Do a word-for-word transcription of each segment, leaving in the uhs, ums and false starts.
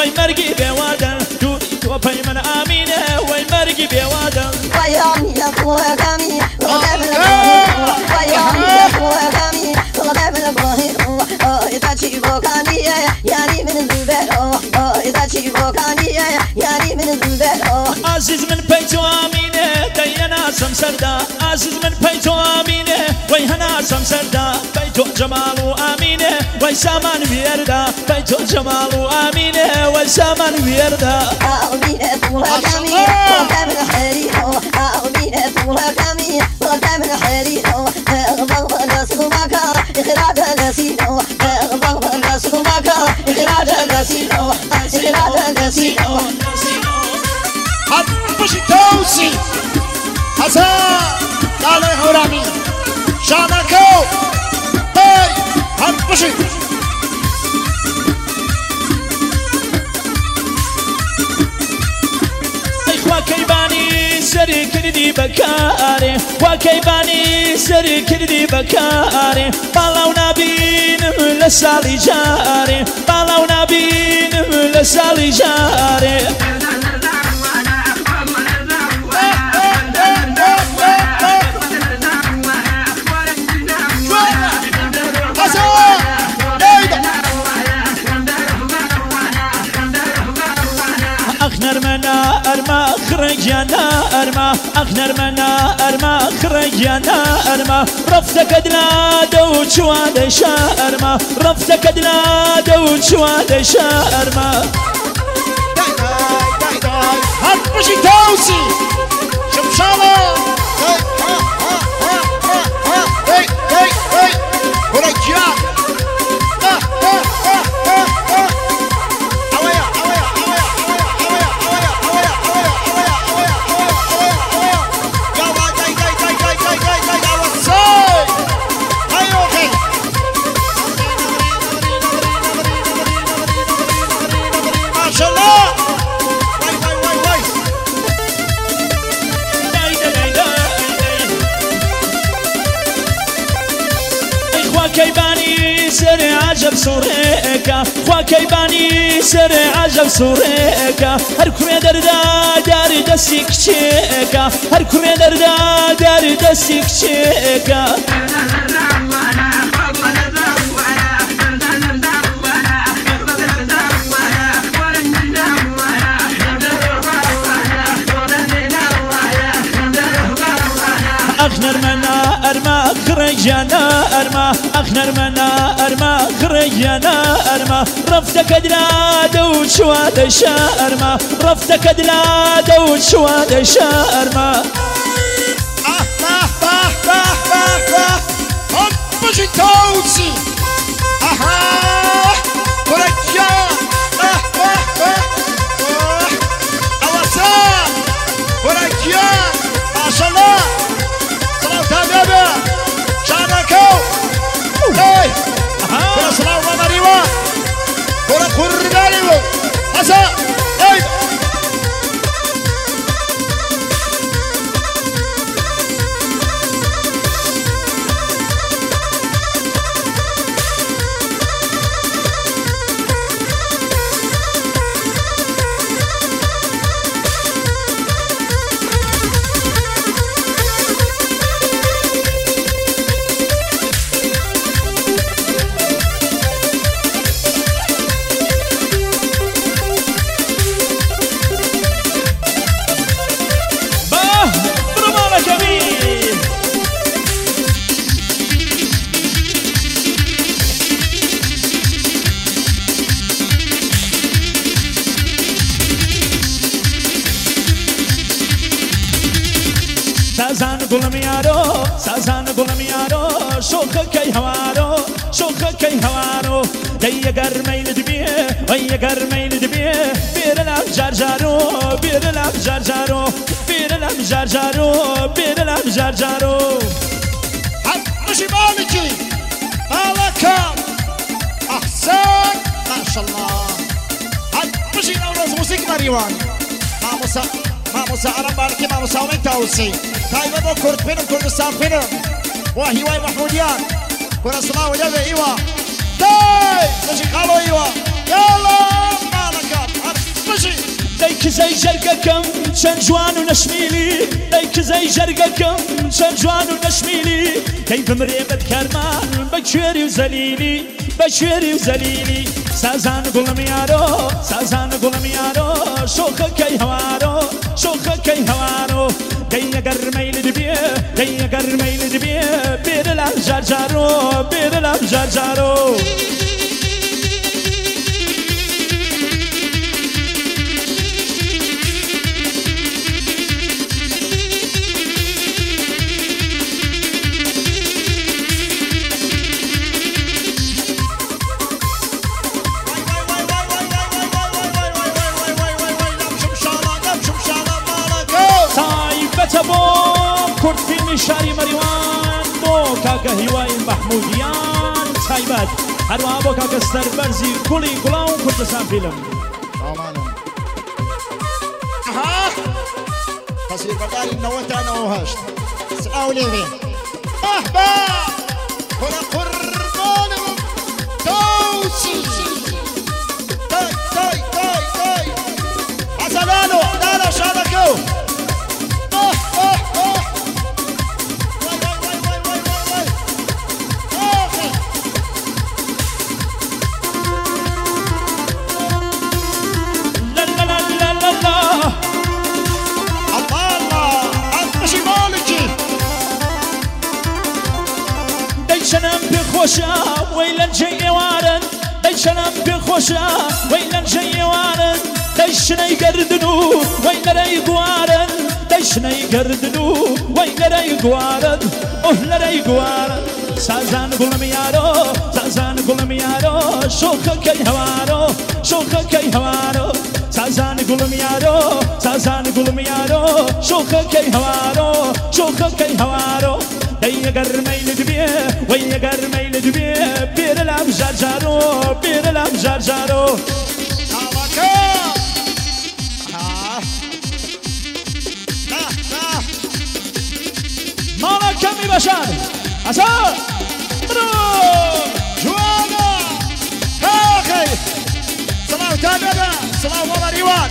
ويمرقي بوادن دوري توبي من آمينة ويمرقي بوادن ويامي يقوى كامي وقبل البراهيم ويامي يقوى كامي وقبل البراهيم إذا تشيبو كاني يعني من البلو إذا تشيبو كاني يعني من البلو عزيز من بيتو آمينة دينا سمسردا عزيز من بيتو آمينة ويهنا سمسردا بيتو جمال آمينة ويسامان بيردا بيتو جمال آمينة ويسامان بيردا آمينة طولها كامي وقبل الحريم آمينة طولها كامي وقبل الحريم ضغط النسخمك إخراج النسينو ضغط النسخمك إخراج النسينو إخراج النسينو حبش توسي حسن قال هرامي شانكو هاي حبش وكيباني سري كردي بكاري وكيباني سري كردي بكاري بالاو نبين لسالي جاري بالاو نبين لسالي جاري أخنر منا أرما خرجنا أرما أخنر منا أرما خرجنا أرما رفتك أدلا دو شواد شارما رفتك أدلا دو شواد شارما حبشي توسي شمشالة هاي هاي هاي ورجال كيباني سر عجب سوريكا خوا كيباني سر عجب سوريكا هر كوي دردا داري دستي كچيكا هر كوي دردا داري دستي كچيكا أخنر منا أرما خرجنا أرما أخنر منا أرما خرجنا أرما رفتك أدلا دو شواد شارما رفتك أدلا دو شواد شارما آه آه آه آه آه آه حبشي توسي أها ورجال آه آه آه آه أوسان ورجال ما شاء الله تابعنا شانكو هاي كرة صلاة الله مريوة كرة قرباني حسن هاي سازان گلم یارو سازان گلم یارو شوخ کی هوارو شوخ کی هوارو دی گرمیل دبیه وی گرمیل دبیه بیرلم جرجارو بیرلم جرجارو بیرلم جرجارو بیرلم جرجارو حبشي مالكي مالكا أحسن ما شاء الله حبشي نورز موسيقى مريوان ما موسى ما موسى عرب مالكي ما موسى وين توسي تايبه بو كرد بينهم كردستان بينهم وهي واي محموديان كرة صلاة وجبه إيوه تاي نجي قالوا إيوه يلا مالكا زي جرقكم شن جوان ونشميلي ديك زي جرقكم شن جوان ونشميلي كيف مريبت كرمان بشيري وزليلي بشيري وزليلي سازان قلم يارو سازان قلم يارو شوخ كي هوارو شوخ كي هوارو دي قرمي لدبيه دي قرمي لدبيه بير الأبجار جارو بير الأبجار جارو بۆ کورد فیلمی شاری مەریوان بۆ کاکە هیوای محمودیان تایبەت هەروەها بۆ کاکە سەربەرزی گوڵی گوڵاو و کوردستان فیلم تصوير بقالي نوت انا وهشت سعاو ليبي اهبا كنا قربان توسي تاي تاي تاي تاي حسنانو دانا شاركو اه اه اه واي واي واي واي واي واي واي لا لا لا لا لا لا ديشنم بخوشا ويلا جاي وارن ديشنم بخوشا ويلا جاي وارن ديشنا يقردنو ويلا راي قوارن ديشنا يقردنو ويلا راي قوارن أهلا راي قوارن سازان قلم يارو سازان قلم يارو شوخ كي هوارو شوخ كي هوارو سازان قلم يارو سازان قلم يارو شوخ كي هوارو شوخ كي هوارو دي قرمي لدبيه ويا قرمي لدبيه بير الأبجار جارو بير الأبجار جارو مالا كمي بشار أسار برو جوانا هاخي صلاة تابعنا صلاة والله ريوان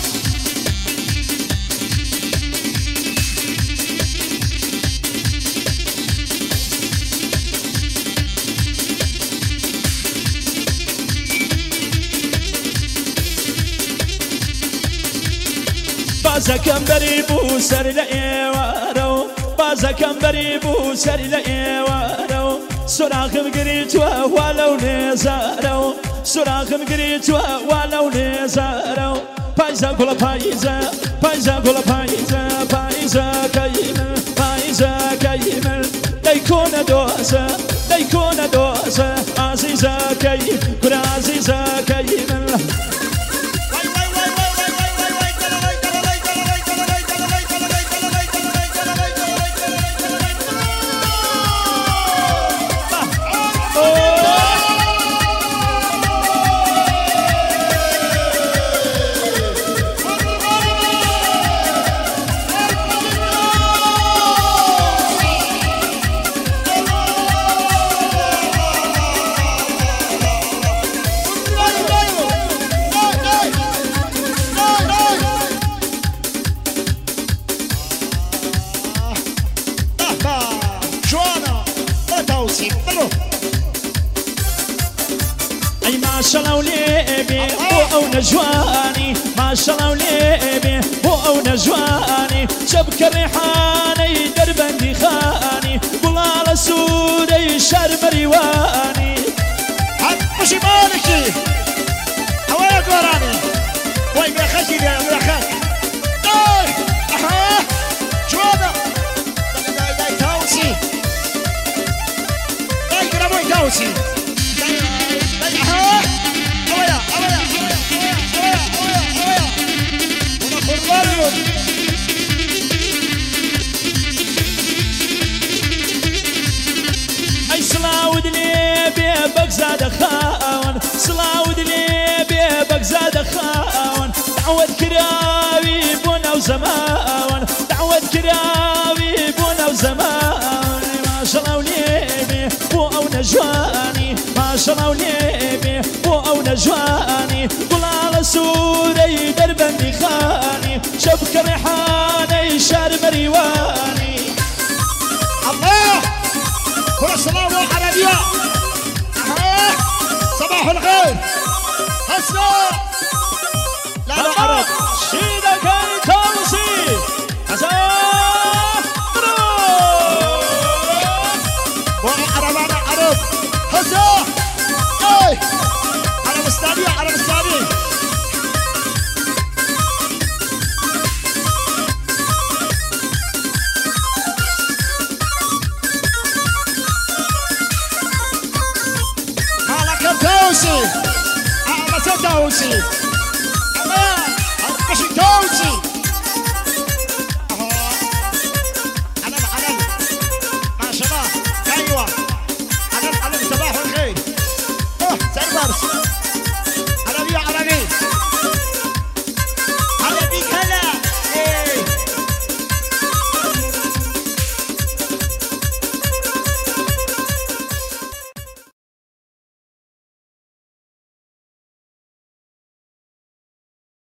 بازا كم بريبو سر لأيوارو بازا كم بريبو سر لأيوارو سراخم قريتوا ولو نزارو سراخم قريتوا ولو نزارو بايزا قولا بايزا بايزا قولا بايزا بايزا كيمل بايزا كيمل ديكون دوزا ديكون دوزا عزيزا كيمل كل عزيزا كيمل ما شاء الله وليبي بو او نجواني ما شاء الله وليبي بو او نجواني شبك الريحاني دربندي خاني قول على سوري شار مريواني هات مشي مالكي هواك وراني وي بيخشي يا بيخش اي اها جوانا داي داي تاوسي داي كراموي تاوسي اي صلاود ليبي بقزاد خاون صلاود ليبي بقزاد خاون دعوة كراوي بونا وزمان دعوة كراوي بونا وزمان ما شاء الله وليبي بو او نجواني ما شاء الله وليبي بو او نجواني قول على سوري درب بندي خاني شبك ريحاني شار مريواني الله كل السلام والعربية صباح الخير هسه لا لا عرب شيدا كان توصي حسن وعرب انا عرب هسه اي عرب استادية عرب استادية مالك الدوسي أعمس الدوسي